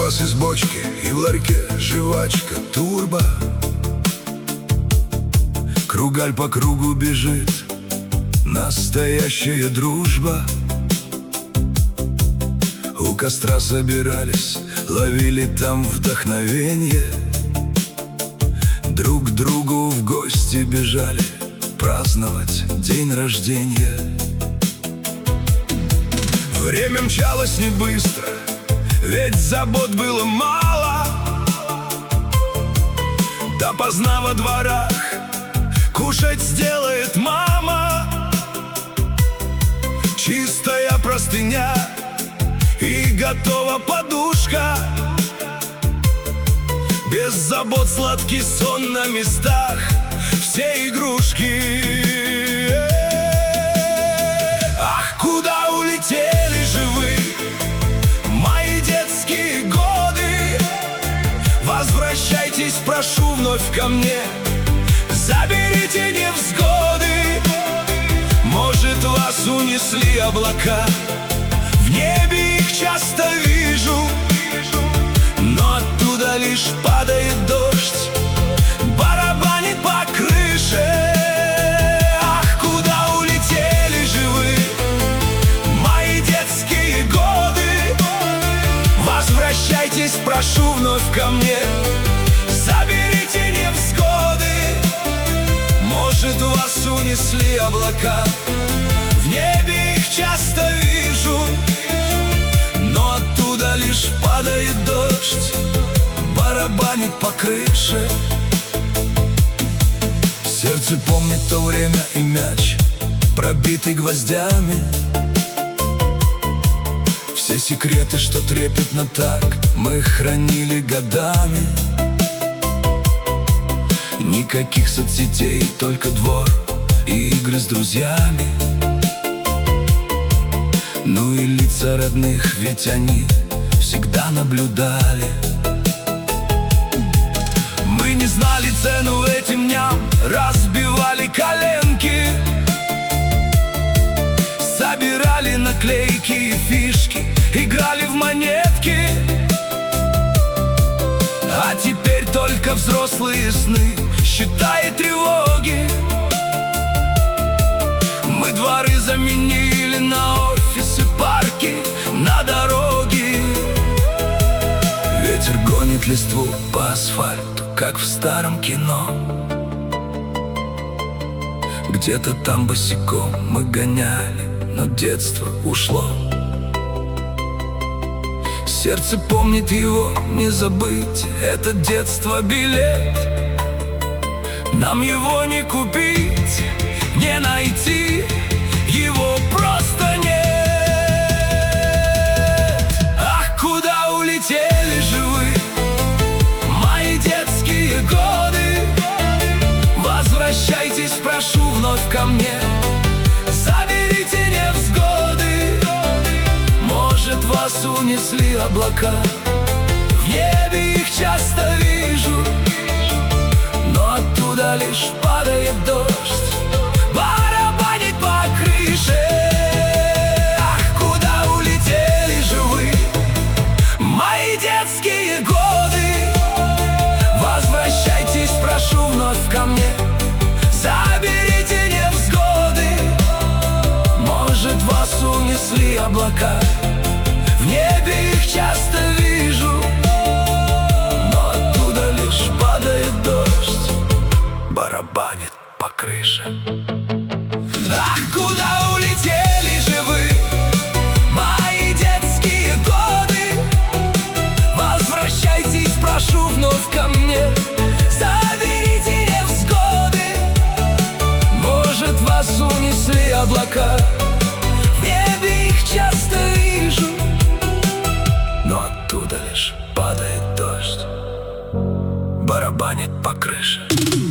Квас из бочки и в ларьке жвачка турбо. Кругаль по кругу бежит, настоящая дружба. У костра собирались, ловили там вдохновенье. Друг к другу в гости бежали праздновать день рождения. Время мчалось не быстро, ведь забот было мало. Допоздна во дворах кушать сделает мама. Чистая простыня и готова подушка. Без забот сладкий сон на местах, все игрушки. Ах, куда улетели же вы, мои детские годы? Возвращайтесь, прошу, вновь ко мне. Заберите невзгоды. Может, вас унесли облака, в небе их часто вижу, но оттуда лишь падает дождь, барабанит по крыше. Ах, куда улетели же вы, мои детские годы? Возвращайтесь, прошу, вновь ко мне. Заберите невзгоды. Может, вас унесли облака, в небе их часто вижу, но оттуда лишь падает дождь, барабанит по крыше. Сердце помнит то время и мяч, пробитый гвоздями. Все секреты, что трепетно так, мы хранили годами. Никаких соцсетей, только двор и игры с друзьями. Ну и лица родных, ведь они всегда наблюдали. Мы не знали цену этим дням, разбивали коленки, собирали наклейки и фишки, играли в монетки. А теперь только взрослые сны, счета и тревоги. Мы дворы заменили на офисы, парки, на дороги. Ветер гонит листву по асфальту, как в старом кино. Где-то там босиком мы гоняли, но детство ушло. Сердце помнит его, не забыть, это детство билет. Нам его не купить, не найти, его просто нет. Ах, куда улетели же вы, мои детские годы? Возвращайтесь, прошу, вновь ко мне. Заберите невзгоды. Может, вас унесли облака, в небе их часто вижу, но оттуда лишь падает дождь, барабанит по крыше. Ах, куда улетели же вы, мои детские годы? Возвращайтесь, прошу, вновь ко мне. Заберите невзгоды. Может, вас унесли облака, в небе их часто вижу, но оттуда лишь падает дождь, барабанит по крыше. Ах, куда улетели же вы, мои детские годы? Возвращайтесь, прошу, вновь ко мне. Заберите невзгоды. Может, вас унесли облака, в небе их часто вижу, но оттуда лишь падает дождь, барабанит по крыше.